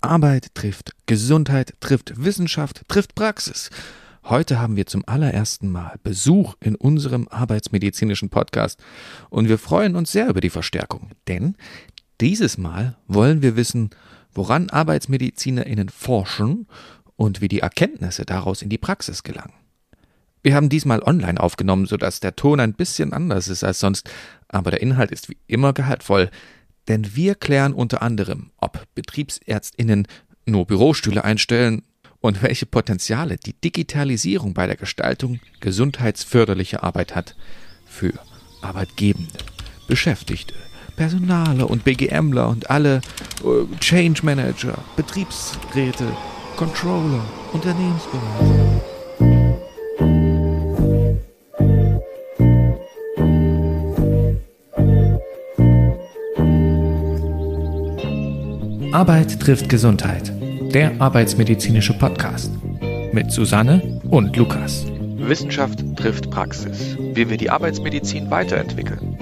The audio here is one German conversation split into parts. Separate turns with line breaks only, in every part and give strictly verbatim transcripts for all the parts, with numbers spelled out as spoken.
Arbeit trifft Gesundheit, trifft Wissenschaft, trifft Praxis. Heute haben wir zum allerersten Mal Besuch in unserem arbeitsmedizinischen Podcast und wir freuen uns sehr über die Verstärkung, denn dieses Mal wollen wir wissen, woran ArbeitsmedizinerInnen forschen und wie die Erkenntnisse daraus in die Praxis gelangen. Wir haben diesmal online aufgenommen, sodass der Ton ein bisschen anders ist als sonst, aber der Inhalt ist wie immer gehaltvoll, denn wir klären unter anderem, ob BetriebsärztInnen nur Bürostühle einstellen und welche Potenziale die Digitalisierung bei der Gestaltung gesundheitsförderlicher Arbeit hat für Arbeitgebende, Beschäftigte, Personale und BGMler und alle äh, Change Manager, Betriebsräte, Controller, Unternehmensberater. Arbeit trifft Gesundheit, der arbeitsmedizinische Podcast mit Susanne und Lukas.
Wissenschaft trifft Praxis, wie wir die Arbeitsmedizin weiterentwickeln.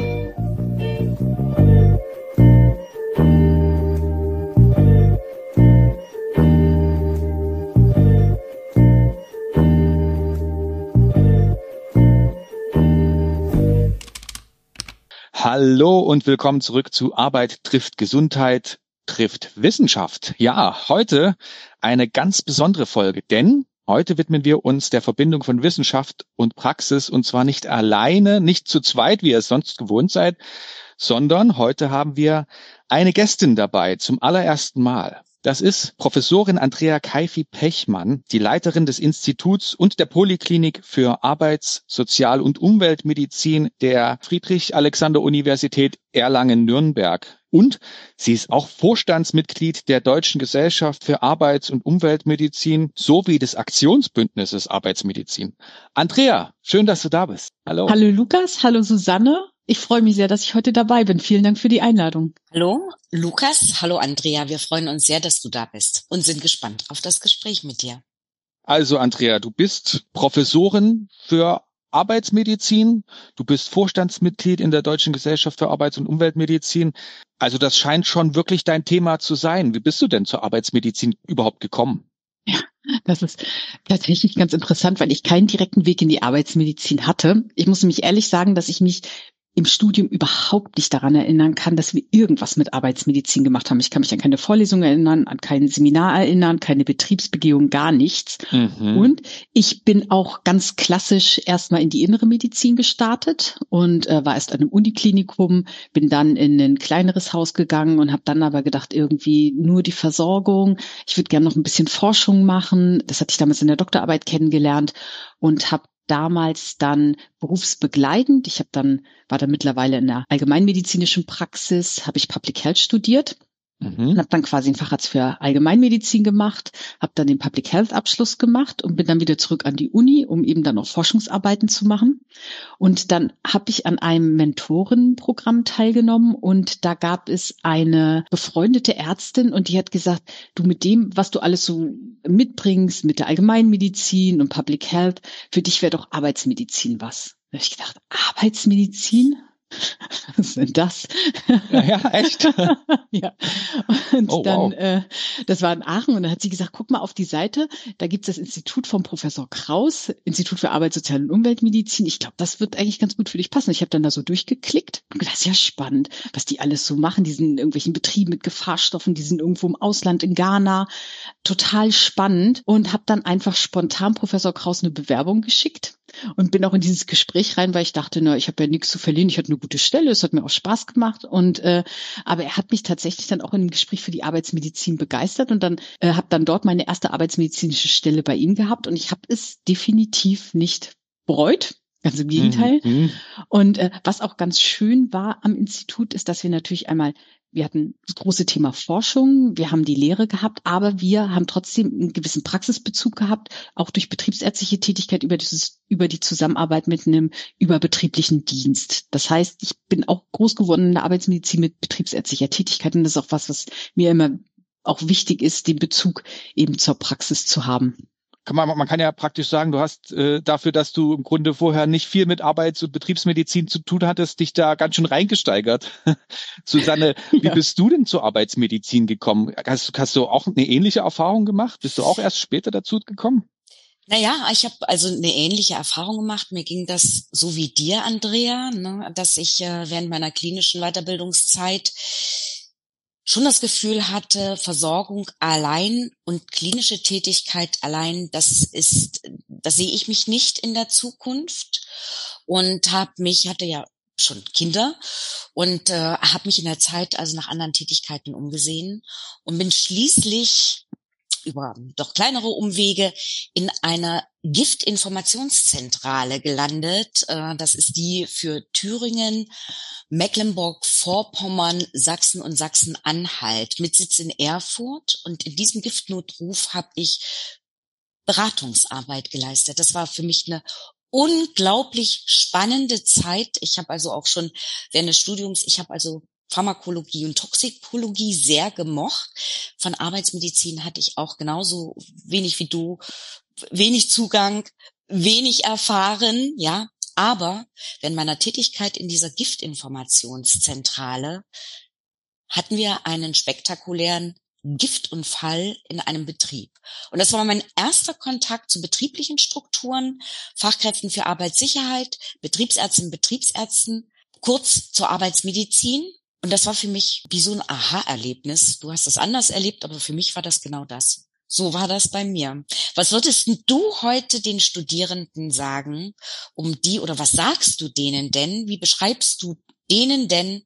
Hallo und willkommen zurück zu Arbeit trifft Gesundheit, trifft Wissenschaft. Ja, heute eine ganz besondere Folge, denn heute widmen wir uns der Verbindung von Wissenschaft und Praxis und zwar nicht alleine, nicht zu zweit, wie ihr es sonst gewohnt seid, sondern heute haben wir eine Gästin dabei zum allerersten Mal. Das ist Professorin Andrea Keifi-Pechmann, die Leiterin des Instituts und der Poliklinik für Arbeits-, Sozial- und Umweltmedizin der Friedrich-Alexander-Universität Erlangen-Nürnberg. Und sie ist auch Vorstandsmitglied der Deutschen Gesellschaft für Arbeits- und Umweltmedizin sowie des Aktionsbündnisses Arbeitsmedizin. Andrea, schön, dass du da bist. Hallo.
Hallo Lukas, hallo Susanne. Ich freue mich sehr, dass ich heute dabei bin. Vielen Dank für die Einladung.
Hallo Lukas, hallo Andrea. Wir freuen uns sehr, dass du da bist und sind gespannt auf das Gespräch mit dir.
Also Andrea, du bist Professorin für Arbeitsmedizin, du bist Vorstandsmitglied in der Deutschen Gesellschaft für Arbeits- und Umweltmedizin. Also das scheint schon wirklich dein Thema zu sein. Wie bist du denn zur Arbeitsmedizin überhaupt gekommen?
Ja, das ist tatsächlich ganz interessant, weil ich keinen direkten Weg in die Arbeitsmedizin hatte. Ich muss nämlich ehrlich sagen, dass ich mich im Studium überhaupt nicht daran erinnern kann, dass wir irgendwas mit Arbeitsmedizin gemacht haben. Ich kann mich an keine Vorlesung erinnern, an kein Seminar erinnern, keine Betriebsbegehung, gar nichts. Mhm. Und ich bin auch ganz klassisch erstmal in die innere Medizin gestartet und äh, war erst an einem Uniklinikum, bin dann in ein kleineres Haus gegangen und habe dann aber gedacht, irgendwie nur die Versorgung. Ich würde gerne noch ein bisschen Forschung machen. Das hatte ich damals in der Doktorarbeit kennengelernt und habe damals dann berufsbegleitend. Ich habe dann war dann mittlerweile in der allgemeinmedizinischen Praxis, habe ich Public Health studiert. Mhm. Habe dann quasi einen Facharzt für Allgemeinmedizin gemacht, habe dann den Public Health Abschluss gemacht und bin dann wieder zurück an die Uni, um eben dann auch Forschungsarbeiten zu machen. Und dann habe ich an einem Mentorenprogramm teilgenommen und da gab es eine befreundete Ärztin und die hat gesagt, du mit dem, was du alles so mitbringst, mit der Allgemeinmedizin und Public Health, für dich wäre doch Arbeitsmedizin was. Da habe ich gedacht, Arbeitsmedizin? Was ist denn das?
Ja, ja, echt?
Ja. Und
oh,
dann,
wow.
äh, das war in Aachen und dann hat sie gesagt, guck mal auf die Seite, da gibt's das Institut vom Professor Kraus, Institut für Arbeit, Sozial- und Umweltmedizin. Ich glaube, das wird eigentlich ganz gut für dich passen. Ich habe dann da so durchgeklickt und gedacht, das ist ja spannend, was die alles so machen. Die sind in irgendwelchen Betrieben mit Gefahrstoffen, die sind irgendwo im Ausland, in Ghana. Total spannend und habe dann einfach spontan Professor Kraus eine Bewerbung geschickt. Und bin auch in dieses Gespräch rein, weil ich dachte, na, ich habe ja nichts zu verlieren, ich hatte eine gute Stelle, es hat mir auch Spaß gemacht. Und äh, aber er hat mich tatsächlich dann auch in einem Gespräch für die Arbeitsmedizin begeistert und dann äh, habe dann dort meine erste arbeitsmedizinische Stelle bei ihm gehabt und ich habe es definitiv nicht bereut. Ganz im Gegenteil. Mhm. Und äh, was auch ganz schön war am Institut, ist, dass wir natürlich einmal, wir hatten das große Thema Forschung, wir haben die Lehre gehabt, aber wir haben trotzdem einen gewissen Praxisbezug gehabt, auch durch betriebsärztliche Tätigkeit über dieses, über die Zusammenarbeit mit einem überbetrieblichen Dienst. Das heißt, ich bin auch groß geworden in der Arbeitsmedizin mit betriebsärztlicher Tätigkeit und das ist auch was, was mir immer auch wichtig ist, den Bezug eben zur Praxis zu haben.
kann man, man kann ja praktisch sagen, du hast äh, dafür, dass du im Grunde vorher nicht viel mit Arbeits- und Betriebsmedizin zu tun hattest, dich da ganz schön reingesteigert. Susanne,
Ja.
wie bist du denn zur Arbeitsmedizin gekommen? Hast, hast du auch eine ähnliche Erfahrung gemacht? Bist du auch erst später dazu gekommen?
Naja, ich habe also eine ähnliche Erfahrung gemacht. Mir ging das so wie dir, Andrea, ne, dass ich äh, während meiner klinischen Weiterbildungszeit schon das Gefühl hatte, Versorgung allein und klinische Tätigkeit allein, das ist, das sehe ich mich nicht in der Zukunft, und habe mich, hatte ja schon Kinder und äh, habe mich in der Zeit also nach anderen Tätigkeiten umgesehen und bin schließlich über doch kleinere Umwege in einer Giftinformationszentrale gelandet. Das ist die für Thüringen, Mecklenburg-Vorpommern, Sachsen und Sachsen-Anhalt mit Sitz in Erfurt. Und in diesem Giftnotruf habe ich Beratungsarbeit geleistet. Das war für mich eine unglaublich spannende Zeit. Ich habe also auch schon während des Studiums, ich habe also Pharmakologie und Toxikologie sehr gemocht. Von Arbeitsmedizin hatte ich auch genauso wenig wie du, wenig Zugang, wenig erfahren, ja. Aber während meiner Tätigkeit in dieser Giftinformationszentrale hatten wir einen spektakulären Giftunfall in einem Betrieb. Und das war mein erster Kontakt zu betrieblichen Strukturen, Fachkräften für Arbeitssicherheit, Betriebsärztinnen, Betriebsärzten, kurz zur Arbeitsmedizin. Und das war für mich wie so ein Aha-Erlebnis. Du hast das anders erlebt, aber für mich war das genau das. So war das bei mir. Was würdest du heute den Studierenden sagen, um die, oder was sagst du denen denn? Wie beschreibst du denen denn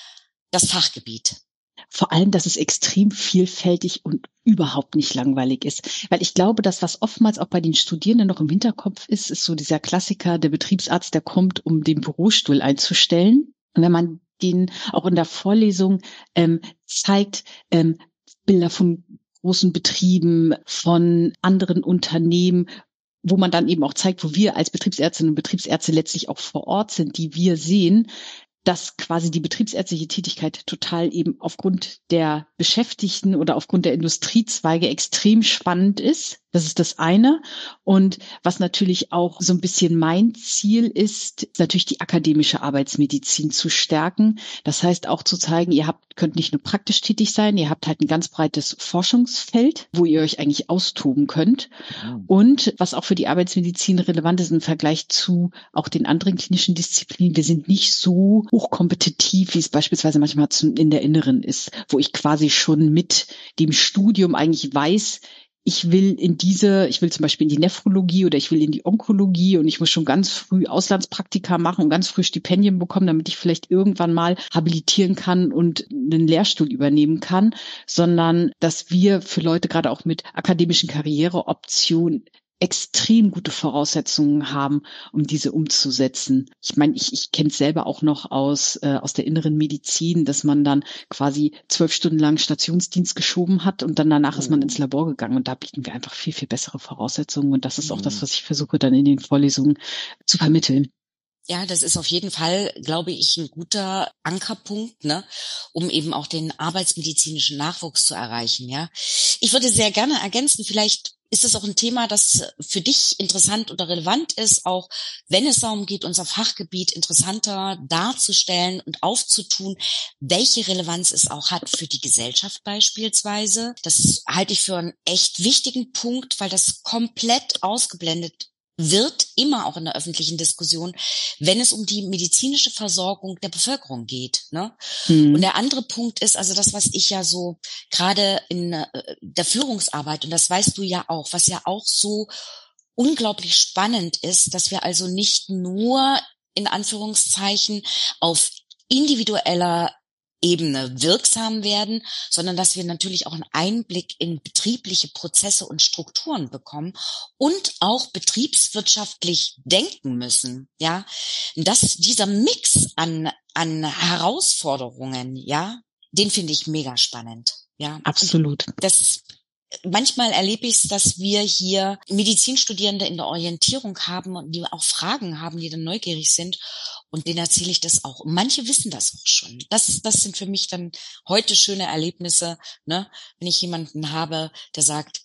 das Fachgebiet?
Vor allem, dass es extrem vielfältig und überhaupt nicht langweilig ist. Weil ich glaube, dass was oftmals auch bei den Studierenden noch im Hinterkopf ist, ist so dieser Klassiker, der Betriebsarzt, der kommt, um den Bürostuhl einzustellen. Und wenn man den auch in der Vorlesung ähm, zeigt, ähm, Bilder von großen Betrieben, von anderen Unternehmen, wo man dann eben auch zeigt, wo wir als Betriebsärztinnen und Betriebsärzte letztlich auch vor Ort sind, die wir sehen, dass quasi die betriebsärztliche Tätigkeit total eben aufgrund der Beschäftigten oder aufgrund der Industriezweige extrem spannend ist. Das ist das eine. Und was natürlich auch so ein bisschen mein Ziel ist, ist natürlich die akademische Arbeitsmedizin zu stärken. Das heißt auch zu zeigen, ihr habt, könnt nicht nur praktisch tätig sein, ihr habt halt ein ganz breites Forschungsfeld, wo ihr euch eigentlich austoben könnt. Und was auch für die Arbeitsmedizin relevant ist im Vergleich zu auch den anderen klinischen Disziplinen, wir sind nicht so hochkompetitiv, wie es beispielsweise manchmal in der Inneren ist, wo ich quasi schon mit dem Studium eigentlich weiß, ich will in diese, ich will zum Beispiel in die Nephrologie oder ich will in die Onkologie und ich muss schon ganz früh Auslandspraktika machen und ganz früh Stipendien bekommen, damit ich vielleicht irgendwann mal habilitieren kann und einen Lehrstuhl übernehmen kann, sondern dass wir für Leute gerade auch mit akademischen Karriereoptionen extrem gute Voraussetzungen haben, um diese umzusetzen. Ich meine, ich, ich kenne es selber auch noch aus äh, aus der inneren Medizin, dass man dann quasi zwölf Stunden lang Stationsdienst geschoben hat und dann danach ist man ins Labor gegangen und da bieten wir einfach viel, viel bessere Voraussetzungen und das ist auch das, was ich versuche dann in den Vorlesungen zu vermitteln.
Ja, das ist auf jeden Fall, glaube ich, ein guter Ankerpunkt, ne, um eben auch den arbeitsmedizinischen Nachwuchs zu erreichen, ja. Ich würde sehr gerne ergänzen, vielleicht ist es auch ein Thema, das für dich interessant oder relevant ist, auch wenn es darum geht, unser Fachgebiet interessanter darzustellen und aufzutun, welche Relevanz es auch hat für die Gesellschaft beispielsweise. Das halte ich für einen echt wichtigen Punkt, weil das komplett ausgeblendet wird, immer auch in der öffentlichen Diskussion, wenn es um die medizinische Versorgung der Bevölkerung geht, ne? Mhm. Und der andere Punkt ist, also das, was ich ja so gerade in äh, der Führungsarbeit, und das weißt du ja auch, was ja auch so unglaublich spannend ist, dass wir also nicht nur in Anführungszeichen auf individueller Ebene wirksam werden, sondern dass wir natürlich auch einen Einblick in betriebliche Prozesse und Strukturen bekommen und auch betriebswirtschaftlich denken müssen, ja. Dass dieser Mix an, an Herausforderungen, ja, den finde ich mega spannend, ja.
Absolut.
Und das, manchmal erlebe ich es, dass wir hier Medizinstudierende in der Orientierung haben und die auch Fragen haben, die dann neugierig sind. Und denen erzähle ich das auch. Und manche wissen das auch schon. Das, das sind für mich dann heute schöne Erlebnisse, ne? Wenn ich jemanden habe, der sagt,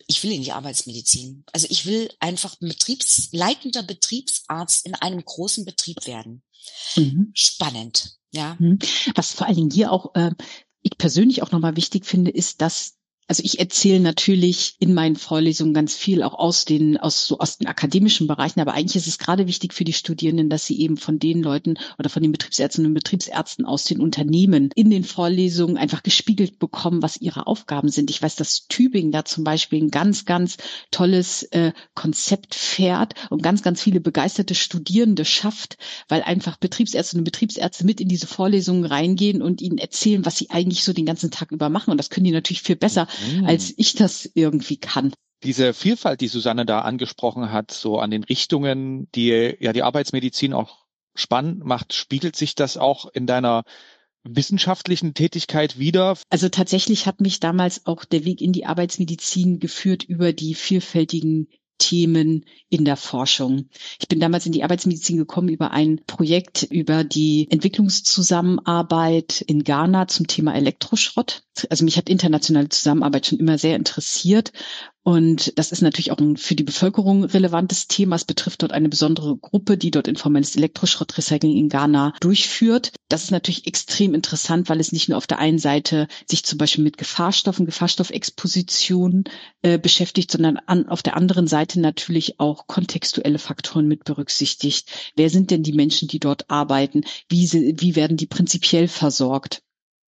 ich will in die Arbeitsmedizin. Also ich will einfach Betriebs, leitender Betriebsarzt in einem großen Betrieb werden.
Mhm.
Spannend, ja.
Was vor allen Dingen hier auch, äh, ich persönlich auch nochmal wichtig finde, ist, dass also ich erzähle natürlich in meinen Vorlesungen ganz viel auch aus den aus so aus den akademischen Bereichen, aber eigentlich ist es gerade wichtig für die Studierenden, dass sie eben von den Leuten oder von den Betriebsärztinnen und Betriebsärzten aus den Unternehmen in den Vorlesungen einfach gespiegelt bekommen, was ihre Aufgaben sind. Ich weiß, dass Tübingen da zum Beispiel ein ganz, ganz tolles äh, Konzept fährt und ganz, ganz viele begeisterte Studierende schafft, weil einfach Betriebsärztinnen und Betriebsärzte mit in diese Vorlesungen reingehen und ihnen erzählen, was sie eigentlich so den ganzen Tag über machen. Und das können die natürlich viel besser,
Mhm.
als ich das irgendwie kann.
Diese Vielfalt, die Susanne da angesprochen hat, so an den Richtungen, die ja die Arbeitsmedizin auch spannend macht, spiegelt sich das auch in deiner wissenschaftlichen Tätigkeit wieder?
Also tatsächlich hat mich damals auch der Weg in die Arbeitsmedizin geführt über die vielfältigen Themen in der Forschung. Ich bin damals in die Arbeitsmedizin gekommen über ein Projekt über die Entwicklungszusammenarbeit in Ghana zum Thema Elektroschrott. Also mich hat internationale Zusammenarbeit schon immer sehr interessiert. Und das ist natürlich auch ein für die Bevölkerung relevantes Thema. Es betrifft dort eine besondere Gruppe, die dort informelles Elektroschrottrecycling in Ghana durchführt. Das ist natürlich extrem interessant, weil es nicht nur auf der einen Seite sich zum Beispiel mit Gefahrstoffen, Gefahrstoffexposition äh, beschäftigt, sondern an, auf der anderen Seite natürlich auch kontextuelle Faktoren mit berücksichtigt. Wer sind denn die Menschen, die dort arbeiten? Wie, sie, wie werden die prinzipiell versorgt?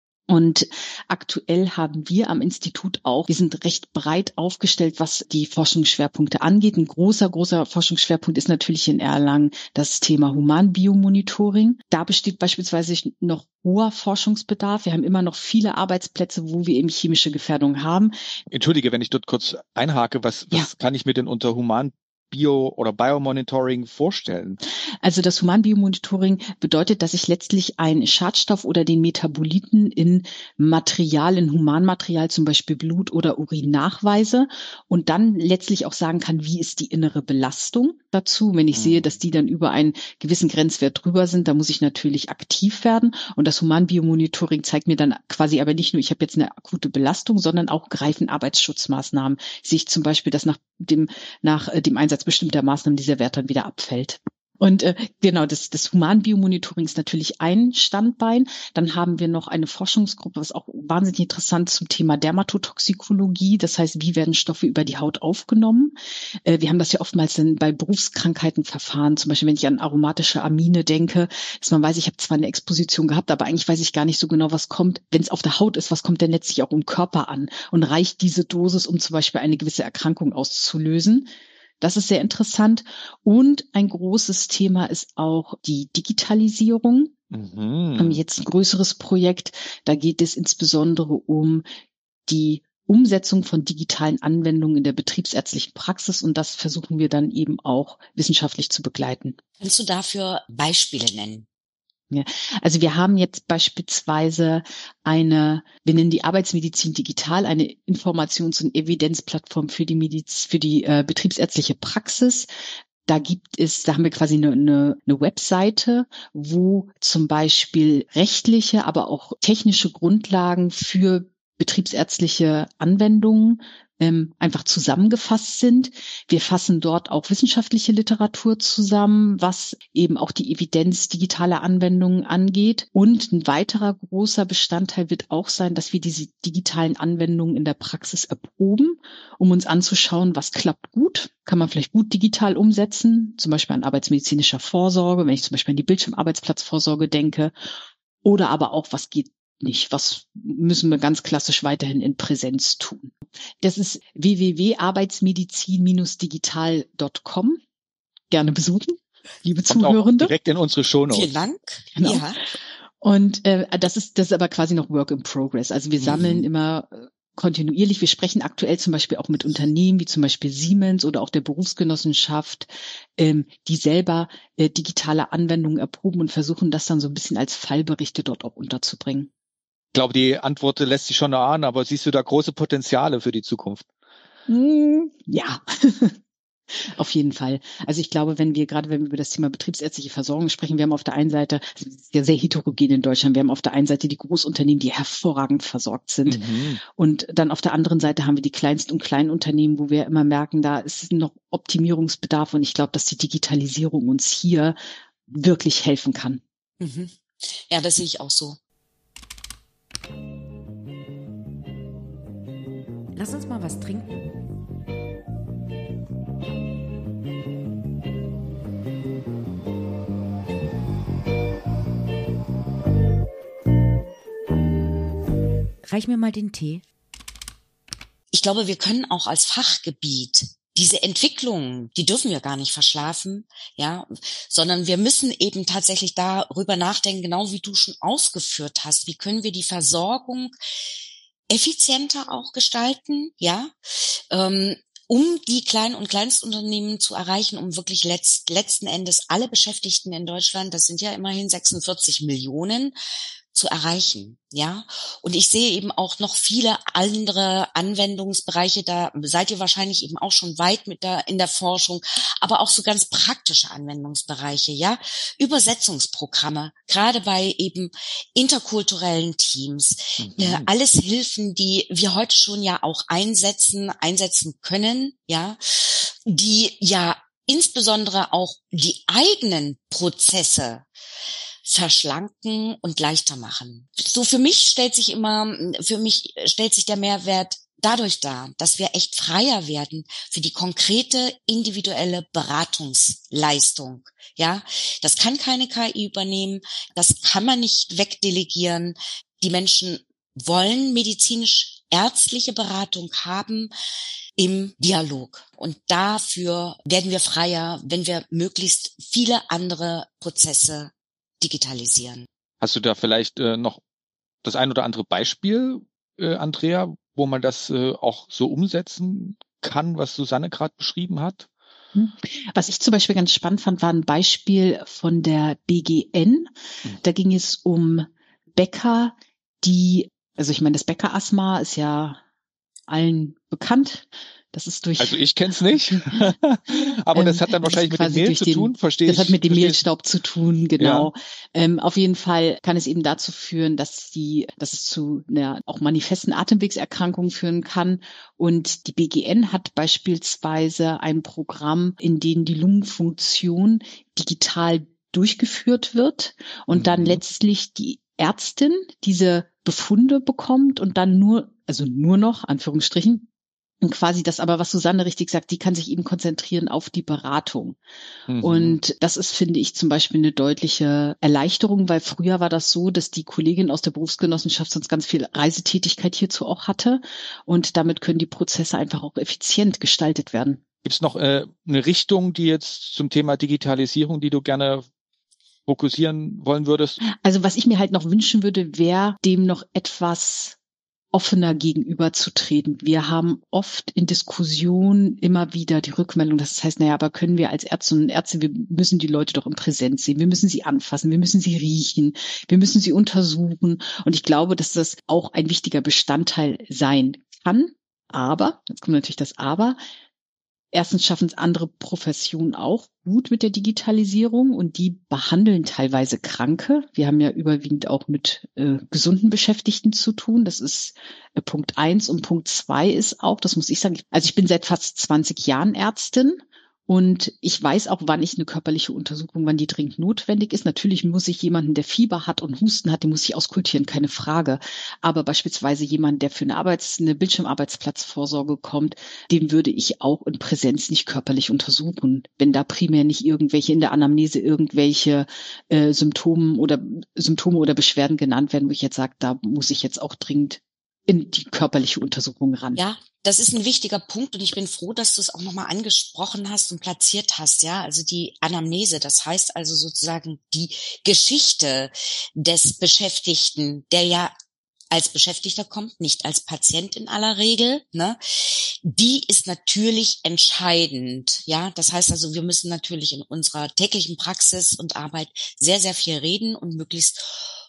Und aktuell haben wir am Institut auch, wir sind recht breit aufgestellt, was die Forschungsschwerpunkte angeht. Ein großer, großer Forschungsschwerpunkt ist natürlich in Erlangen das Thema Humanbiomonitoring. Da besteht beispielsweise noch hoher Forschungsbedarf. Wir haben immer noch viele Arbeitsplätze, wo wir eben chemische Gefährdung haben.
Entschuldige, wenn ich dort kurz einhake, was, was
Ja.
kann ich mir denn unter Human Bio- oder Biomonitoring vorstellen?
Also das Humanbiomonitoring bedeutet, dass ich letztlich einen Schadstoff oder den Metaboliten in Material, in Humanmaterial, zum Beispiel Blut oder Urin nachweise und dann letztlich auch sagen kann, wie ist die innere Belastung dazu. Wenn ich
Mhm.
sehe, dass die dann über einen gewissen Grenzwert drüber sind, dann muss ich natürlich aktiv werden. Und das Humanbiomonitoring zeigt mir dann quasi aber nicht nur, ich habe jetzt eine akute Belastung, sondern auch greifen Arbeitsschutzmaßnahmen. Sehe ich zum Beispiel, dass nach dem, nach äh, dem Einsatz bestimmter Maßnahmen dieser Wert dann wieder abfällt. Und äh, genau, das, das Humanbiomonitoring ist natürlich ein Standbein. Dann haben wir noch eine Forschungsgruppe, was auch wahnsinnig interessant zum Thema Dermatotoxikologie. Das heißt, wie werden Stoffe über die Haut aufgenommen? Äh, wir haben das ja oftmals dann bei Berufskrankheitenverfahren, zum Beispiel wenn ich an aromatische Amine denke, dass man weiß, ich habe zwar eine Exposition gehabt, aber eigentlich weiß ich gar nicht so genau, was kommt. Wenn es auf der Haut ist, was kommt denn letztlich auch im Körper an? Und reicht diese Dosis, um zum Beispiel eine gewisse Erkrankung auszulösen? Das ist sehr interessant. Und ein großes Thema ist auch die Digitalisierung.
Mhm.
Wir haben jetzt ein größeres Projekt. Da geht es insbesondere um die Umsetzung von digitalen Anwendungen in der betriebsärztlichen Praxis. Und das versuchen wir dann eben auch wissenschaftlich zu begleiten.
Kannst du dafür Beispiele nennen?
Ja, also wir haben jetzt beispielsweise eine, wir nennen die Arbeitsmedizin digital, eine Informations- und Evidenzplattform für die Mediz, für die äh, betriebsärztliche Praxis. Da gibt es, da haben wir quasi eine, eine, eine Webseite, wo zum Beispiel rechtliche, aber auch technische Grundlagen für betriebsärztliche Anwendungen ähm, einfach zusammengefasst sind. Wir fassen dort auch wissenschaftliche Literatur zusammen, was eben auch die Evidenz digitaler Anwendungen angeht. Und ein weiterer großer Bestandteil wird auch sein, dass wir diese digitalen Anwendungen in der Praxis erproben, um uns anzuschauen, was klappt gut, kann man vielleicht gut digital umsetzen, zum Beispiel an arbeitsmedizinischer Vorsorge, wenn ich zum Beispiel an die Bildschirmarbeitsplatzvorsorge denke, oder aber auch, was geht nicht, was müssen wir ganz klassisch weiterhin in Präsenz tun. Das ist w w w punkt arbeitsmedizin digital punkt com. Gerne besuchen, liebe
Kommt
Zuhörende.
auch direkt in unsere Shownotes.
Vielen Dank.
Genau.
Ja.
Und äh, das ist das ist aber quasi noch Work in Progress. Also wir sammeln
Mhm.
immer äh, kontinuierlich. Wir sprechen aktuell zum Beispiel auch mit Unternehmen wie zum Beispiel Siemens oder auch der Berufsgenossenschaft, ähm, die selber äh, digitale Anwendungen erproben und versuchen, das dann so ein bisschen als Fallberichte dort auch unterzubringen.
Ich glaube, die Antwort lässt sich schon erahnen, aber siehst du da große Potenziale für die Zukunft?
Mm, ja. Auf jeden Fall. Also ich glaube, wenn wir gerade, wenn wir über das Thema betriebsärztliche Versorgung sprechen, wir haben auf der einen Seite, es ist ja sehr heterogen in Deutschland, wir haben auf der einen Seite die Großunternehmen, die hervorragend versorgt sind.
Mhm.
Und dann auf der anderen Seite haben wir die Kleinst- und Kleinunternehmen, wo wir immer merken, da ist noch Optimierungsbedarf. Und ich glaube, dass die Digitalisierung uns hier wirklich helfen kann.
Mhm. Ja, das sehe ich auch so.
Lass uns mal was trinken. Reich mir mal den Tee.
Ich glaube, wir können auch als Fachgebiet diese Entwicklung, die dürfen wir gar nicht verschlafen, ja, sondern wir müssen eben tatsächlich darüber nachdenken, genau wie du schon ausgeführt hast, wie können wir die Versorgung effizienter auch gestalten, ja, ähm, um die Klein- und Kleinstunternehmen zu erreichen, um wirklich letzt, letzten Endes alle Beschäftigten in Deutschland, das sind ja immerhin sechsundvierzig Millionen, zu erreichen, ja. Und ich sehe eben auch noch viele andere Anwendungsbereiche, da seid ihr wahrscheinlich eben auch schon weit mit der, in der Forschung, aber auch so ganz praktische Anwendungsbereiche, ja. Übersetzungsprogramme, gerade bei eben interkulturellen Teams,
Mhm.
äh, alles Hilfen, die wir heute schon ja auch einsetzen, einsetzen können, ja, die ja insbesondere auch die eigenen Prozesse verschlanken und leichter machen. So für mich stellt sich immer, für mich stellt sich der Mehrwert dadurch dar, dass wir echt freier werden für die konkrete individuelle Beratungsleistung. Ja, das kann keine K I übernehmen, das kann man nicht wegdelegieren. Die Menschen wollen medizinisch-ärztliche Beratung haben im Dialog. Und dafür werden wir freier, wenn wir möglichst viele andere Prozesse digitalisieren.
Hast du da vielleicht äh, noch das ein oder andere Beispiel, äh, Andrea, wo man das äh, auch so umsetzen kann, was Susanne gerade beschrieben hat?
Was ich zum Beispiel ganz spannend fand, war ein Beispiel von der B G N. Da ging es um Bäcker, die, also ich meine, das Bäckerasthma ist ja allen bekannt. Das ist durch.
Also ich kenn's nicht, aber das hat dann
ähm, das
wahrscheinlich mit dem Mehl zu
den,
tun, verstehe ich.
Das hat mit dem
verstehe
Mehlstaub zu tun, genau. Ja. Ähm, auf jeden Fall kann es eben dazu führen, dass die, dass es zu einer auch manifesten Atemwegserkrankungen führen kann. Und die B G N hat beispielsweise ein Programm, in dem die Lungenfunktion digital durchgeführt wird und mhm. dann letztlich die Ärztin diese Befunde bekommt und dann nur, also nur noch, Anführungsstrichen, und quasi das aber, was Susanne richtig sagt, die kann sich eben konzentrieren auf die Beratung. Mhm. Und das ist, finde ich, zum Beispiel eine deutliche Erleichterung, weil früher war das so, dass die Kollegin aus der Berufsgenossenschaft sonst ganz viel Reisetätigkeit hierzu auch hatte. Und damit können die Prozesse einfach auch effizient gestaltet werden.
Gibt es noch äh, eine Richtung, die jetzt zum Thema Digitalisierung, die du gerne fokussieren wollen würdest?
Also was ich mir halt noch wünschen würde, wäre dem noch etwas offener gegenüberzutreten. Wir haben oft in Diskussionen immer wieder die Rückmeldung, das heißt, naja, aber können wir als Ärztinnen und Ärzte, wir müssen die Leute doch im Präsenz sehen, wir müssen sie anfassen, wir müssen sie riechen, wir müssen sie untersuchen. Und ich glaube, dass das auch ein wichtiger Bestandteil sein kann. Aber, jetzt kommt natürlich das Aber, erstens schaffen es andere Professionen auch gut mit der Digitalisierung und die behandeln teilweise Kranke. Wir haben ja überwiegend auch mit äh, gesunden Beschäftigten zu tun. Das ist äh, Punkt eins. Und Punkt zwei ist auch, das muss ich sagen, also ich bin seit fast zwanzig Jahren Ärztin. Und ich weiß auch, wann ich eine körperliche Untersuchung, wann die dringend notwendig ist. Natürlich muss ich jemanden, der Fieber hat und Husten hat, den muss ich auskultieren, keine Frage. Aber beispielsweise jemand, der für eine Arbeits-, eine Bildschirmarbeitsplatzvorsorge kommt, den würde ich auch in Präsenz nicht körperlich untersuchen, wenn da primär nicht irgendwelche in der Anamnese irgendwelche äh, Symptome oder Symptome oder Beschwerden genannt werden, wo ich jetzt sage, da muss ich jetzt auch dringend in die körperliche Untersuchung ran.
Ja, das ist ein wichtiger Punkt und ich bin froh, dass du es auch nochmal angesprochen hast und platziert hast, ja, also die Anamnese, das heißt also sozusagen die Geschichte des Beschäftigten, der ja als Beschäftigter kommt, nicht als Patient in aller Regel, ne? Die ist natürlich entscheidend, ja. Das heißt also, wir müssen natürlich in unserer täglichen Praxis und Arbeit sehr, sehr viel reden und möglichst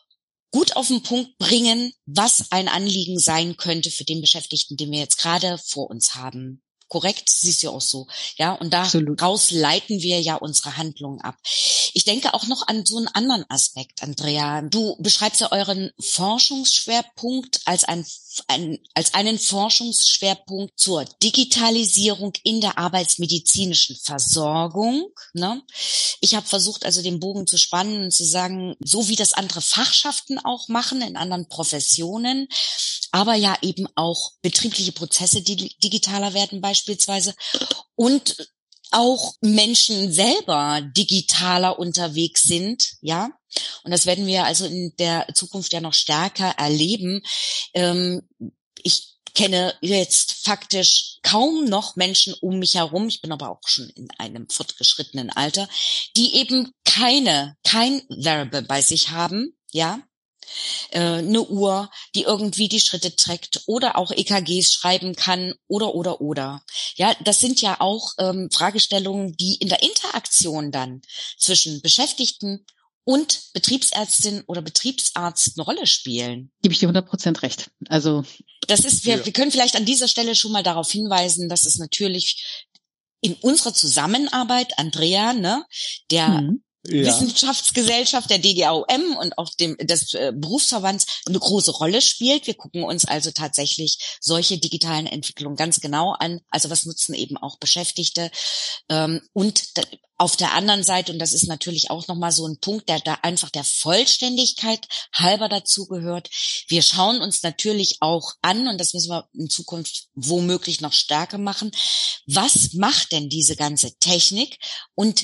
gut auf den Punkt bringen, was ein Anliegen sein könnte für den Beschäftigten, den wir jetzt gerade vor uns haben. korrekt, siehst du auch so. Ja, und
Absolut.
daraus leiten wir ja unsere Handlungen ab. Ich denke auch noch an so einen anderen Aspekt, Andrea. Du beschreibst ja euren Forschungsschwerpunkt als ein, ein als einen Forschungsschwerpunkt zur Digitalisierung in der arbeitsmedizinischen Versorgung. Ne? Ich habe versucht, also den Bogen zu spannen und zu sagen, so wie das andere Fachschaften auch machen in anderen Professionen, aber ja eben auch betriebliche Prozesse, die digitaler werden beispielsweise. Beispielsweise und auch Menschen selber digitaler unterwegs sind, ja. Und das werden wir also in der Zukunft ja noch stärker erleben. Ähm, ich kenne jetzt faktisch kaum noch Menschen um mich herum, ich bin aber auch schon in einem fortgeschrittenen Alter, die eben keine, kein Wearable bei sich haben, ja. Eine Uhr, die irgendwie die Schritte trägt oder auch E K Gs schreiben kann oder, oder, oder. Ja, das sind ja auch ähm, Fragestellungen, die in der Interaktion dann zwischen Beschäftigten und Betriebsärztin oder Betriebsarzt eine Rolle spielen.
Gebe ich dir hundert Prozent recht. Also
das ist, wir,
ja.
wir können vielleicht an dieser Stelle schon mal darauf hinweisen, dass es natürlich in unserer Zusammenarbeit, Andrea, ne, der
hm.
Ja.
Wissenschaftsgesellschaft, der D G A O M und auch dem des äh, Berufsverbands eine große Rolle spielt. Wir gucken uns also tatsächlich solche digitalen Entwicklungen ganz genau an. Also was nutzen eben auch Beschäftigte? Ähm, und da, auf der anderen Seite, und das ist natürlich auch nochmal so ein Punkt, der da einfach der Vollständigkeit halber dazu gehört. Wir schauen uns natürlich auch an, und das müssen wir in Zukunft womöglich noch stärker machen, was macht denn diese ganze Technik und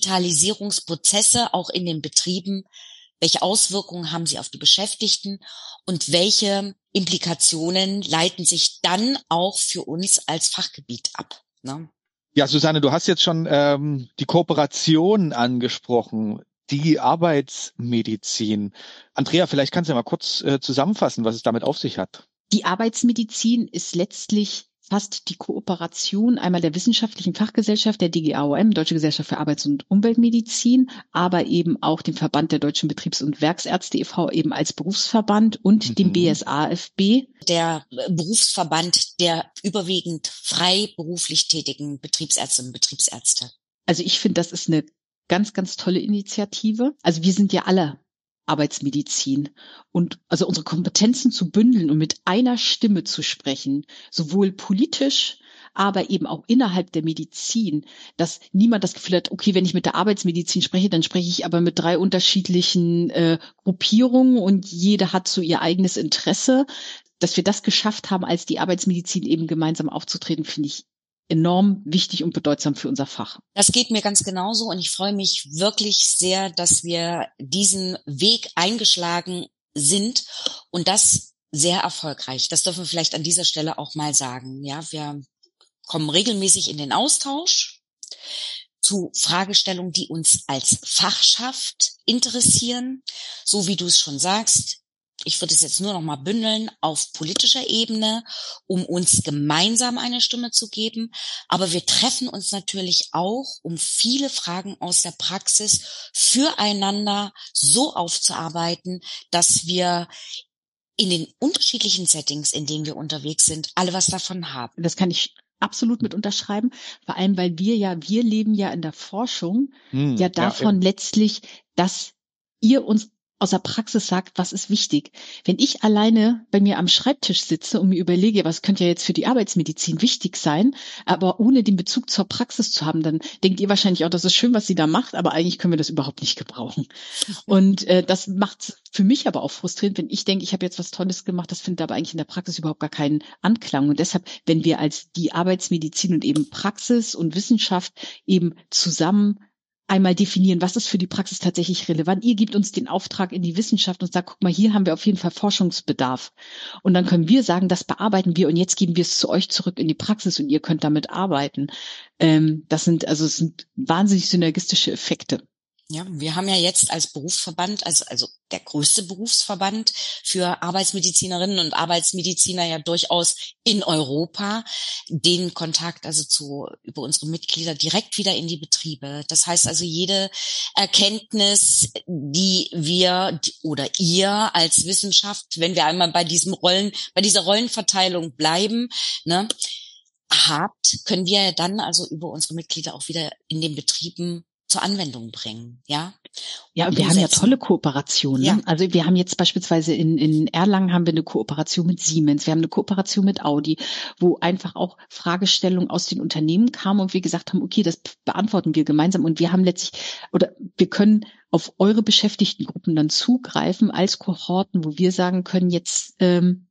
Digitalisierungsprozesse auch in den Betrieben? Welche Auswirkungen haben sie auf die Beschäftigten und welche Implikationen leiten sich dann auch für uns als Fachgebiet ab? Ne?
Ja, Susanne, du hast jetzt schon ähm, die Kooperation angesprochen, die Arbeitsmedizin. Andrea, vielleicht kannst du ja mal kurz äh, zusammenfassen, was es damit auf sich hat.
Die Arbeitsmedizin ist letztlich fast die Kooperation einmal der wissenschaftlichen Fachgesellschaft, der D G A O M, Deutsche Gesellschaft für Arbeits- und Umweltmedizin, aber eben auch dem Verband der Deutschen Betriebs- und Werksärzte e V eben als Berufsverband und mhm. dem B S A F B.
Der Berufsverband der überwiegend freiberuflich tätigen Betriebsärztinnen und Betriebsärzte.
Also ich finde, das ist eine ganz, ganz tolle Initiative. Also wir sind ja alle Arbeitsmedizin und also unsere Kompetenzen zu bündeln und mit einer Stimme zu sprechen, sowohl politisch, aber eben auch innerhalb der Medizin, dass niemand das Gefühl hat, okay, wenn ich mit der Arbeitsmedizin spreche, dann spreche ich aber mit drei unterschiedlichen äh, Gruppierungen und jede hat so ihr eigenes Interesse. Dass wir das geschafft haben, als die Arbeitsmedizin eben gemeinsam aufzutreten, finde ich enorm wichtig und bedeutsam für unser Fach.
Das geht mir ganz genauso und ich freue mich wirklich sehr, dass wir diesen Weg eingeschlagen sind und das sehr erfolgreich. Das dürfen wir vielleicht an dieser Stelle auch mal sagen. Ja, wir kommen regelmäßig in den Austausch zu Fragestellungen, die uns als Fachschaft interessieren. So wie du es schon sagst, ich würde es jetzt nur noch mal bündeln auf politischer Ebene, um uns gemeinsam eine Stimme zu geben. Aber wir treffen uns natürlich auch, um viele Fragen aus der Praxis füreinander so aufzuarbeiten, dass wir in den unterschiedlichen Settings, in denen wir unterwegs sind, alle was davon haben.
Das kann ich absolut mit unterschreiben, vor allem weil wir ja, wir leben ja in der Forschung hm, ja davon ja, ja. letztlich, dass ihr uns aus der Praxis sagt, was ist wichtig. Wenn ich alleine bei mir am Schreibtisch sitze und mir überlege, was könnte ja jetzt für die Arbeitsmedizin wichtig sein, aber ohne den Bezug zur Praxis zu haben, dann denkt ihr wahrscheinlich auch, das ist schön, was sie da macht, aber eigentlich können wir das überhaupt nicht gebrauchen. Und äh, das macht für mich aber auch frustrierend, wenn ich denke, ich habe jetzt was Tolles gemacht, das findet aber eigentlich in der Praxis überhaupt gar keinen Anklang. Und deshalb, wenn wir als die Arbeitsmedizin und eben Praxis und Wissenschaft eben zusammen einmal definieren, was ist für die Praxis tatsächlich relevant. Ihr gebt uns den Auftrag in die Wissenschaft und sagt, guck mal, hier haben wir auf jeden Fall Forschungsbedarf. Und dann können wir sagen, das bearbeiten wir und jetzt geben wir es zu euch zurück in die Praxis und ihr könnt damit arbeiten. Ähm, das sind, also es sind wahnsinnig synergistische Effekte.
Ja, wir haben ja jetzt als Berufsverband, also, also der größte Berufsverband für Arbeitsmedizinerinnen und Arbeitsmediziner ja durchaus in Europa, den Kontakt also zu, über unsere Mitglieder direkt wieder in die Betriebe. Das heißt also, jede Erkenntnis, die wir oder ihr als Wissenschaft, wenn wir einmal bei diesem Rollen, bei dieser Rollenverteilung bleiben, ne, habt, können wir dann also über unsere Mitglieder auch wieder in den Betrieben zur Anwendung bringen, ja.
Ja, und wir haben ja tolle Kooperationen.
Ja.
Ne? Also wir haben jetzt beispielsweise in, in Erlangen haben wir eine Kooperation mit Siemens, wir haben eine Kooperation mit Audi, wo einfach auch Fragestellungen aus den Unternehmen kamen und wir gesagt haben, okay, das beantworten wir gemeinsam und wir haben letztlich, oder wir können auf eure Beschäftigtengruppen dann zugreifen als Kohorten, wo wir sagen können, jetzt ähm,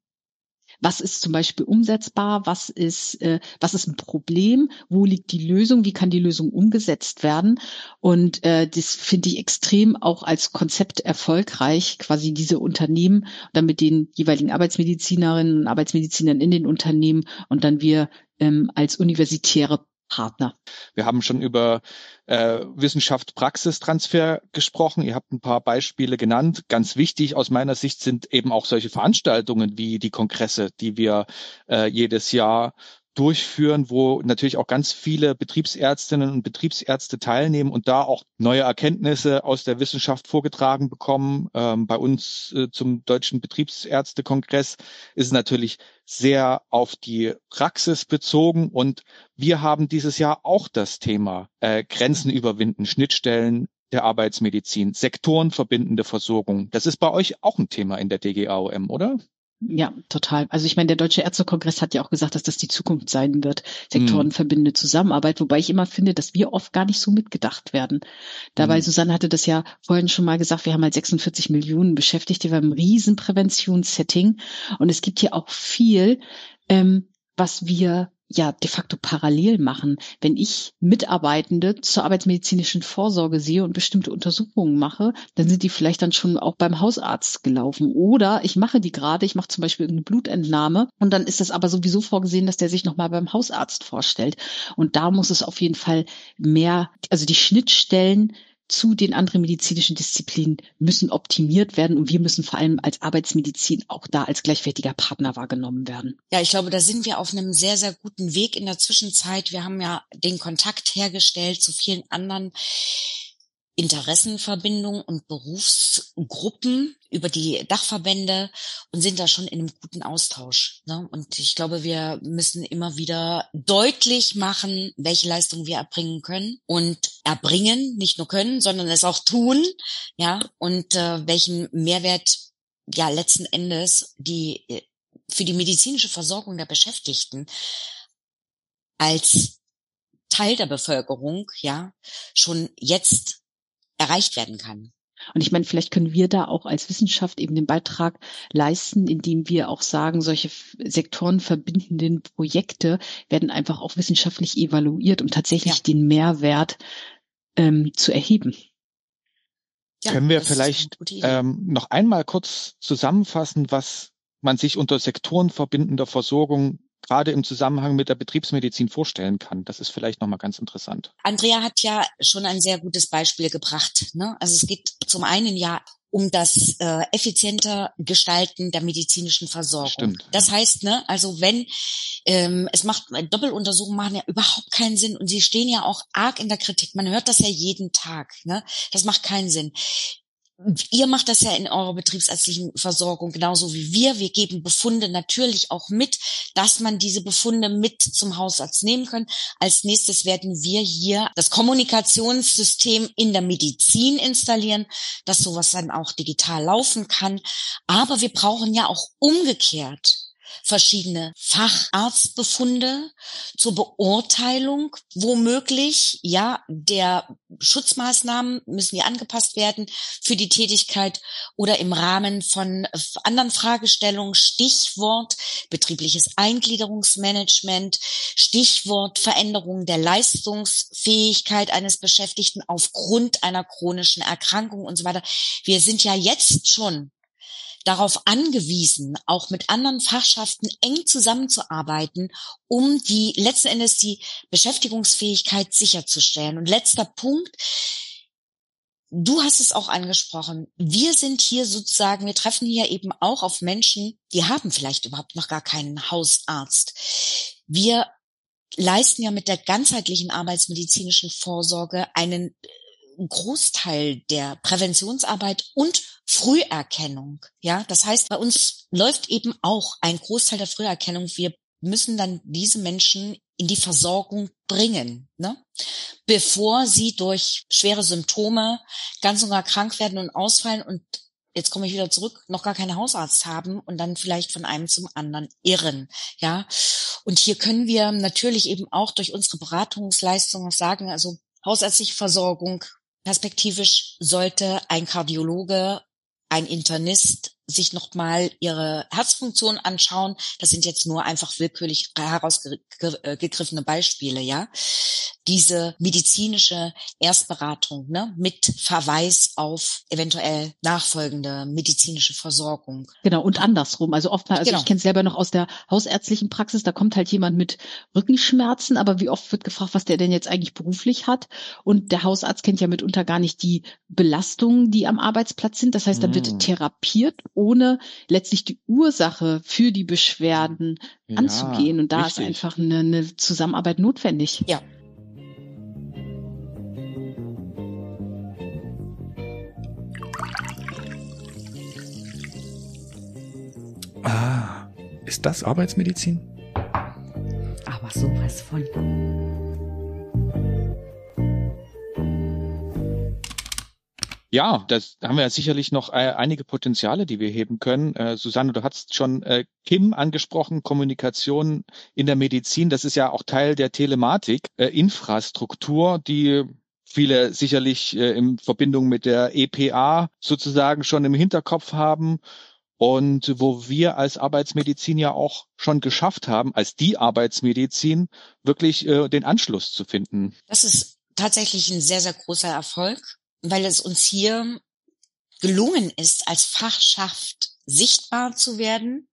was ist zum Beispiel umsetzbar? Was ist, äh, was ist ein Problem? Wo liegt die Lösung? Wie kann die Lösung umgesetzt werden? Und äh, das finde ich extrem auch als Konzept erfolgreich, quasi diese Unternehmen dann mit den jeweiligen Arbeitsmedizinerinnen und Arbeitsmedizinern in den Unternehmen und dann wir ähm, als universitäre Partner.
Wir haben schon über äh, Wissenschaft-Praxistransfer gesprochen. Ihr habt ein paar Beispiele genannt. Ganz wichtig aus meiner Sicht sind eben auch solche Veranstaltungen wie die Kongresse, die wir äh, jedes Jahr durchführen, wo natürlich auch ganz viele Betriebsärztinnen und Betriebsärzte teilnehmen und da auch neue Erkenntnisse aus der Wissenschaft vorgetragen bekommen. Ähm, bei uns äh, zum Deutschen Betriebsärztekongress ist es natürlich sehr auf die Praxis bezogen und wir haben dieses Jahr auch das Thema äh, Grenzen überwinden, Schnittstellen der Arbeitsmedizin, sektorenverbindende Versorgung. Das ist bei euch auch ein Thema in der D G A O M, oder?
Ja, total. Also ich meine, der Deutsche Ärztekongress hat ja auch gesagt, dass das die Zukunft sein wird, sektorenverbindende Zusammenarbeit, wobei ich immer finde, dass wir oft gar nicht so mitgedacht werden. Dabei, mhm. Susanne hatte das ja vorhin schon mal gesagt, wir haben halt sechsundvierzig Millionen Beschäftigte, wir haben ein riesen Präventionssetting und es gibt hier auch viel, ähm, was wir ja de facto parallel machen. Wenn ich Mitarbeitende zur arbeitsmedizinischen Vorsorge sehe und bestimmte Untersuchungen mache, dann sind die vielleicht dann schon auch beim Hausarzt gelaufen. Oder ich mache die gerade, ich mache zum Beispiel irgendeine Blutentnahme und dann ist das aber sowieso vorgesehen, dass der sich nochmal beim Hausarzt vorstellt. Und da muss es auf jeden Fall mehr, also die Schnittstellen zu den anderen medizinischen Disziplinen müssen optimiert werden und wir müssen vor allem als Arbeitsmedizin auch da als gleichwertiger Partner wahrgenommen werden.
Ja, ich glaube, da sind wir auf einem sehr, sehr guten Weg in der Zwischenzeit. Wir haben ja den Kontakt hergestellt zu vielen anderen Interessenverbindungen und Berufsgruppen über die Dachverbände und sind da schon in einem guten Austausch, ne? Und ich glaube, wir müssen immer wieder deutlich machen, welche Leistungen wir erbringen können und erbringen, nicht nur können, sondern es auch tun, ja, und äh, welchen Mehrwert ja letzten Endes die für die medizinische Versorgung der Beschäftigten als Teil der Bevölkerung ja schon jetzt erreicht werden kann.
Und ich meine, vielleicht können wir da auch als Wissenschaft eben den Beitrag leisten, indem wir auch sagen, solche sektorenverbindenden Projekte werden einfach auch wissenschaftlich evaluiert, um tatsächlich ja. den Mehrwert ähm, zu erheben.
Ja, können wir vielleicht ähm, noch einmal kurz zusammenfassen, was man sich unter sektorenverbindender Versorgung gerade im Zusammenhang mit der Betriebsmedizin vorstellen kann? Das ist vielleicht nochmal ganz interessant.
Andrea hat ja schon ein sehr gutes Beispiel gebracht, ne? Also es geht zum einen ja um das äh, effizienter Gestalten der medizinischen Versorgung.
Stimmt,
das
ja.
heißt, ne, also wenn ähm, es macht Doppeluntersuchungen machen ja überhaupt keinen Sinn und sie stehen ja auch arg in der Kritik. Man hört das ja jeden Tag, ne? Das macht keinen Sinn. Ihr macht das ja in eurer betriebsärztlichen Versorgung genauso wie wir. Wir geben Befunde natürlich auch mit, dass man diese Befunde mit zum Hausarzt nehmen kann. Als nächstes werden wir hier das Kommunikationssystem in der Medizin installieren, dass sowas dann auch digital laufen kann. Aber wir brauchen ja auch umgekehrt verschiedene Facharztbefunde zur Beurteilung, womöglich, ja, der Schutzmaßnahmen müssen ja angepasst werden für die Tätigkeit oder im Rahmen von anderen Fragestellungen, Stichwort betriebliches Eingliederungsmanagement, Stichwort Veränderung der Leistungsfähigkeit eines Beschäftigten aufgrund einer chronischen Erkrankung und so weiter. Wir sind ja jetzt schon darauf angewiesen, auch mit anderen Fachschaften eng zusammenzuarbeiten, um die letzten Endes die Beschäftigungsfähigkeit sicherzustellen. Und letzter Punkt, du hast es auch angesprochen, wir sind hier sozusagen, wir treffen hier eben auch auf Menschen, die haben vielleicht überhaupt noch gar keinen Hausarzt. Wir leisten ja mit der ganzheitlichen arbeitsmedizinischen Vorsorge einen Großteil der Präventionsarbeit und Früherkennung. Ja, das heißt, bei uns läuft eben auch ein Großteil der Früherkennung. Wir müssen dann diese Menschen in die Versorgung bringen, ne? Bevor sie durch schwere Symptome ganz und gar krank werden und ausfallen und jetzt komme ich wieder zurück, noch gar keinen Hausarzt haben und dann vielleicht von einem zum anderen irren, ja. Und hier können wir natürlich eben auch durch unsere Beratungsleistungen sagen, also hausärztliche Versorgung, perspektivisch sollte ein Kardiologe, ein Internist sich nochmal ihre Herzfunktion anschauen. Das sind jetzt nur einfach willkürlich herausgegriffene Beispiele, ja. Diese medizinische Erstberatung, ne, mit Verweis auf eventuell nachfolgende medizinische Versorgung.
Genau, und andersrum. Also oftmals, also
Genau.
ich kenne es selber noch aus der hausärztlichen Praxis, da kommt halt jemand mit Rückenschmerzen, aber wie oft wird gefragt, was der denn jetzt eigentlich beruflich hat? Und der Hausarzt kennt ja mitunter gar nicht die Belastungen, die am Arbeitsplatz sind. Das heißt, da wird
Mm.
therapiert, ohne letztlich die Ursache für die Beschwerden
Ja,
anzugehen. Und da
richtig.
ist einfach eine, eine Zusammenarbeit notwendig.
Ja.
Ah, ist das Arbeitsmedizin?
Aber sowas von.
Ja, das haben wir ja sicherlich noch äh, einige Potenziale, die wir heben können. Äh, Susanne, du hast schon äh, Kim angesprochen, Kommunikation in der Medizin. Das ist ja auch Teil der Telematik, äh, Infrastruktur, die viele sicherlich äh, in Verbindung mit der E P A sozusagen schon im Hinterkopf haben und wo wir als Arbeitsmedizin ja auch schon geschafft haben, als die Arbeitsmedizin wirklich äh, den Anschluss zu finden.
Das ist tatsächlich ein sehr, sehr großer Erfolg, weil es uns hier gelungen ist, als Fachschaft sichtbar zu werden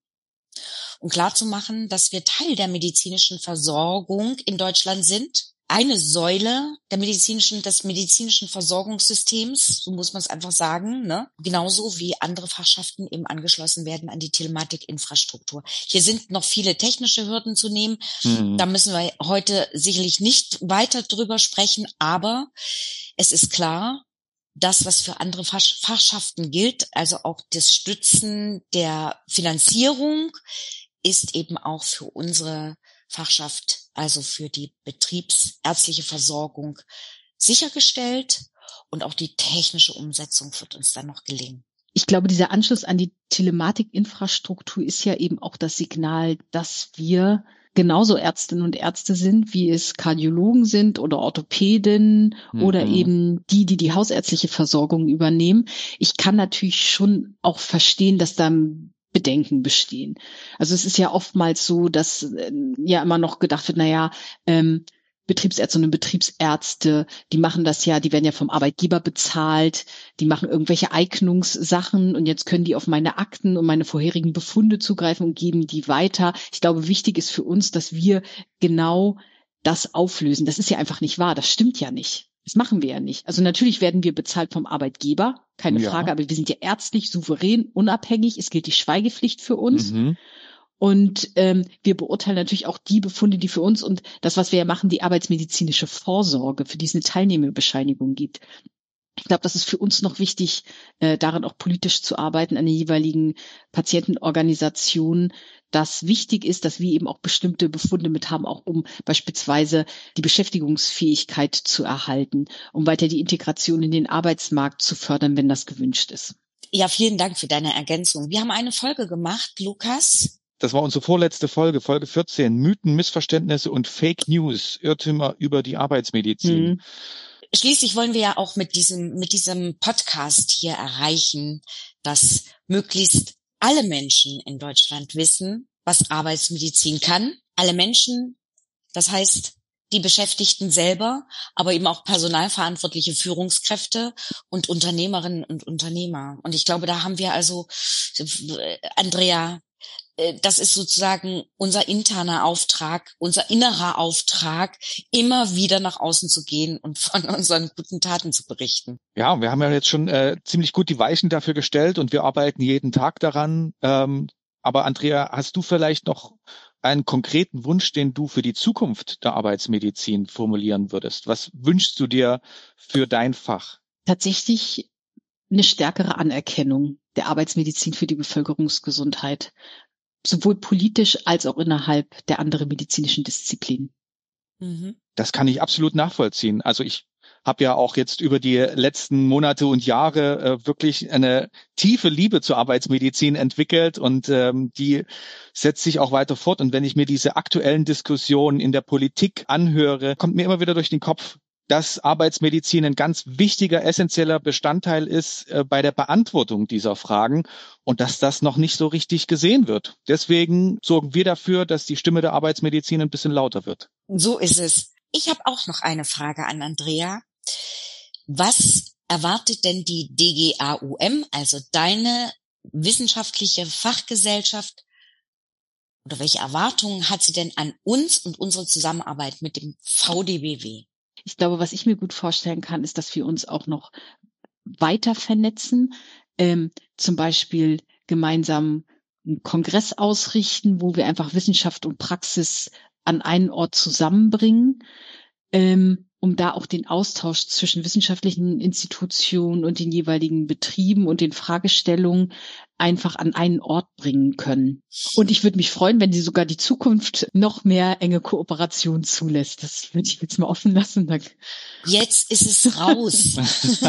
und klarzumachen, dass wir Teil der medizinischen Versorgung in Deutschland sind. Eine Säule der medizinischen, des medizinischen Versorgungssystems, so muss man es einfach sagen, ne? Genauso wie andere Fachschaften eben angeschlossen werden an die Telematikinfrastruktur. Hier sind noch viele technische Hürden zu nehmen.
Mhm.
Da müssen wir heute sicherlich nicht weiter drüber sprechen, aber es ist klar, das, was für andere Fach- Fachschaften gilt, also auch das Stützen der Finanzierung, ist eben auch für unsere Fachschaft, also für die betriebsärztliche Versorgung sichergestellt und auch die technische Umsetzung wird uns dann noch gelingen.
Ich glaube, dieser Anschluss an die Telematikinfrastruktur ist ja eben auch das Signal, dass wir genauso Ärztinnen und Ärzte sind, wie es Kardiologen sind oder Orthopäden
Mhm.
oder eben die, die die hausärztliche Versorgung übernehmen. Ich kann natürlich schon auch verstehen, dass da Bedenken bestehen. Also es ist ja oftmals so, dass äh, ja immer noch gedacht wird, na ja, ähm, Betriebsärzte und Betriebsärzte, die machen das ja, die werden ja vom Arbeitgeber bezahlt, die machen irgendwelche Eignungssachen und jetzt können die auf meine Akten und meine vorherigen Befunde zugreifen und geben die weiter. Ich glaube, wichtig ist für uns, dass wir genau das auflösen. Das ist ja einfach nicht wahr, das stimmt ja nicht. Das machen wir ja nicht. Also natürlich werden wir bezahlt vom Arbeitgeber, keine
Ja.
Frage, aber wir sind ja ärztlich souverän, unabhängig. Es gilt die Schweigepflicht für uns.
Mhm.
Und ähm, wir beurteilen natürlich auch die Befunde, die für uns und das, was wir ja machen, die arbeitsmedizinische Vorsorge, für die es eine Teilnehmerbescheinigung gibt. Ich glaube, das ist für uns noch wichtig, äh, daran auch politisch zu arbeiten, an den jeweiligen Patientenorganisationen, dass wichtig ist, dass wir eben auch bestimmte Befunde mit haben, auch um beispielsweise die Beschäftigungsfähigkeit zu erhalten, um weiter die Integration in den Arbeitsmarkt zu fördern, wenn das gewünscht ist.
Ja, vielen Dank für deine Ergänzung. Wir haben eine Folge gemacht, Lukas.
Das war unsere vorletzte Folge, Folge vierzehn. Mythen, Missverständnisse und Fake News, Irrtümer über die Arbeitsmedizin.
Mhm.
Schließlich wollen wir ja auch mit diesem, mit diesem Podcast hier erreichen, dass möglichst alle Menschen in Deutschland wissen, was Arbeitsmedizin kann. Alle Menschen, das heißt die Beschäftigten selber, aber eben auch personalverantwortliche Führungskräfte und Unternehmerinnen und Unternehmer. Und ich glaube, da haben wir also, Andrea, das ist sozusagen unser interner Auftrag, unser innerer Auftrag, immer wieder nach außen zu gehen und von unseren guten Taten zu berichten.
Ja, wir haben ja jetzt schon äh, ziemlich gut die Weichen dafür gestellt und wir arbeiten jeden Tag daran. Ähm, aber Andrea, hast du vielleicht noch einen konkreten Wunsch, den du für die Zukunft der Arbeitsmedizin formulieren würdest? Was wünschst du dir für dein Fach?
Tatsächlich eine stärkere Anerkennung der Arbeitsmedizin für die Bevölkerungsgesundheit, sowohl politisch als auch innerhalb der anderen medizinischen Disziplinen.
Mhm.
Das kann ich absolut nachvollziehen. Also ich habe ja auch jetzt über die letzten Monate und Jahre äh, wirklich eine tiefe Liebe zur Arbeitsmedizin entwickelt und ähm, die setzt sich auch weiter fort. Und wenn ich mir diese aktuellen Diskussionen in der Politik anhöre, kommt mir immer wieder durch den Kopf, dass Arbeitsmedizin ein ganz wichtiger, essentieller Bestandteil ist äh, bei der Beantwortung dieser Fragen und dass das noch nicht so richtig gesehen wird. Deswegen sorgen wir dafür, dass die Stimme der Arbeitsmedizin ein bisschen lauter wird.
So ist es. Ich habe auch noch eine Frage an Andrea. Was erwartet denn die D G A U M, also deine wissenschaftliche Fachgesellschaft, oder welche Erwartungen hat sie denn an uns und unsere Zusammenarbeit mit dem V D B W?
Ich glaube, was ich mir gut vorstellen kann, ist, dass wir uns auch noch weiter vernetzen, ähm, zum Beispiel gemeinsam einen Kongress ausrichten, wo wir einfach Wissenschaft und Praxis an einen Ort zusammenbringen, ähm, um da auch den Austausch zwischen wissenschaftlichen Institutionen und den jeweiligen Betrieben und den Fragestellungen einfach an einen Ort bringen können. Und ich würde mich freuen, wenn sie sogar die Zukunft noch mehr enge Kooperation zulässt. Das würde ich jetzt mal offen lassen.
Jetzt ist es raus.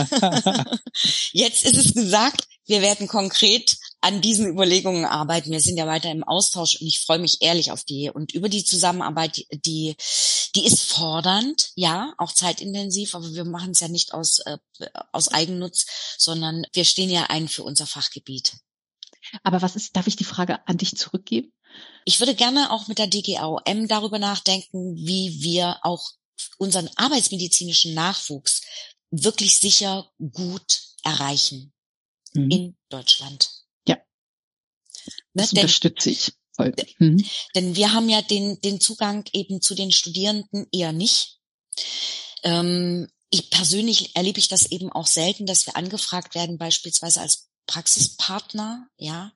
Jetzt ist es gesagt, wir werden konkret an diesen Überlegungen arbeiten. Wir sind ja weiter im Austausch und ich freue mich ehrlich auf die und über die Zusammenarbeit, die die ist fordernd, ja, auch zeitintensiv, aber wir machen es ja nicht aus äh, aus Eigennutz, sondern wir stehen ja ein für unser Fachgebiet.
Aber was ist, darf ich die Frage an dich zurückgeben?
Ich würde gerne auch mit der D G A U M darüber nachdenken, wie wir auch unseren arbeitsmedizinischen Nachwuchs wirklich sicher gut erreichen mhm. in Deutschland.
Ja, das ne, unterstütze ich. Voll. Mhm.
Denn wir haben ja den den Zugang eben zu den Studierenden eher nicht. Ähm, ich persönlich erlebe ich das eben auch selten, dass wir angefragt werden, beispielsweise als Praxispartner, ja,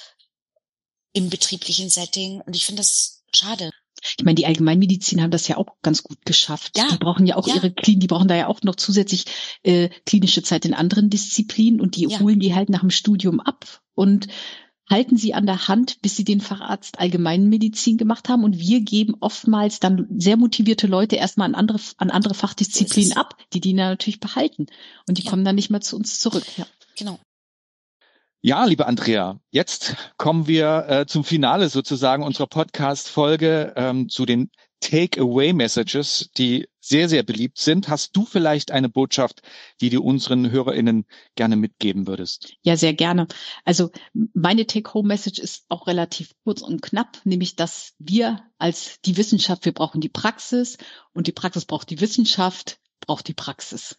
im betrieblichen Setting. Und ich finde das schade.
Ich meine, die Allgemeinmedizin haben das ja auch ganz gut geschafft.
Ja,
die brauchen ja auch
ja.
ihre Kliniken, die brauchen da ja auch noch zusätzlich äh, klinische Zeit in anderen Disziplinen und die ja. holen die halt nach dem Studium ab und halten sie an der Hand, bis sie den Facharzt Allgemeinmedizin gemacht haben. Und wir geben oftmals dann sehr motivierte Leute erstmal an andere, an andere Fachdisziplinen so ab, die die dann natürlich behalten. Und die ja. kommen dann nicht mehr zu uns zurück. Ja.
Genau.
Ja, liebe Andrea, jetzt kommen wir äh, zum Finale sozusagen unserer Podcast-Folge, ähm, zu den Take-Away-Messages, die sehr, sehr beliebt sind. Hast du vielleicht eine Botschaft, die du unseren HörerInnen gerne mitgeben würdest?
Ja, sehr gerne. Also meine Take-Home-Message ist auch relativ kurz und knapp, nämlich, dass wir als die Wissenschaft, wir brauchen die Praxis und die Praxis braucht die Wissenschaft, braucht die Praxis.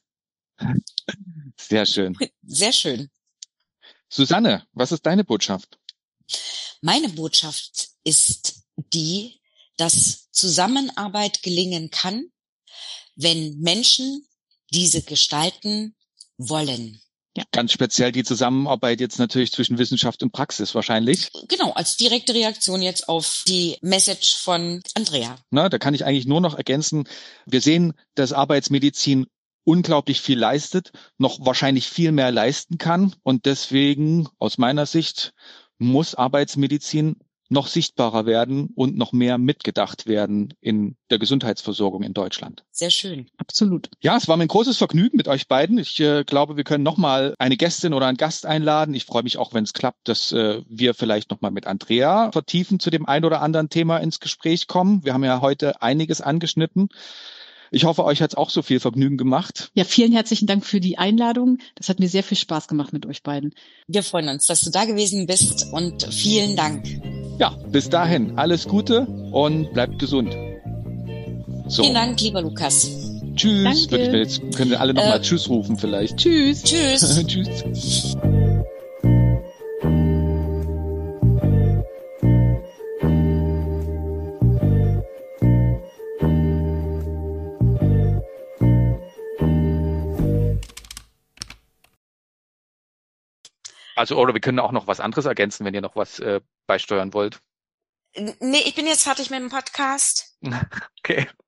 Sehr schön.
Sehr schön.
Susanne, was ist deine Botschaft?
Meine Botschaft ist die, dass Zusammenarbeit gelingen kann, wenn Menschen diese gestalten wollen.
Ja. Ganz speziell die Zusammenarbeit jetzt natürlich zwischen Wissenschaft und Praxis wahrscheinlich.
Genau, als direkte Reaktion jetzt auf die Message von Andrea.
Na, da kann ich eigentlich nur noch ergänzen, wir sehen, dass Arbeitsmedizin unglaublich viel leistet, noch wahrscheinlich viel mehr leisten kann. Und deswegen, aus meiner Sicht, muss Arbeitsmedizin noch sichtbarer werden und noch mehr mitgedacht werden in der Gesundheitsversorgung in Deutschland.
Sehr schön.
Absolut.
Ja, es war mir ein großes Vergnügen mit euch beiden. Ich äh, glaube, wir können nochmal eine Gästin oder einen Gast einladen. Ich freue mich auch, wenn es klappt, dass äh, wir vielleicht nochmal mit Andrea vertiefen zu dem ein oder anderen Thema ins Gespräch kommen. Wir haben ja heute einiges angeschnitten. Ich hoffe, euch hat es auch so viel Vergnügen gemacht.
Ja, vielen herzlichen Dank für die Einladung. Das hat mir sehr viel Spaß gemacht mit euch beiden.
Wir freuen uns, dass du da gewesen bist und vielen Dank.
Ja, bis dahin alles Gute und bleibt gesund.
So. Vielen Dank, lieber Lukas.
Tschüss.
Danke.
Jetzt können wir alle nochmal äh, Tschüss rufen vielleicht.
Tschüss.
Tschüss.
Tschüss. Also, oder wir können auch noch was anderes ergänzen, wenn ihr noch was äh, beisteuern wollt.
Nee, ich bin jetzt fertig mit dem Podcast.
Okay.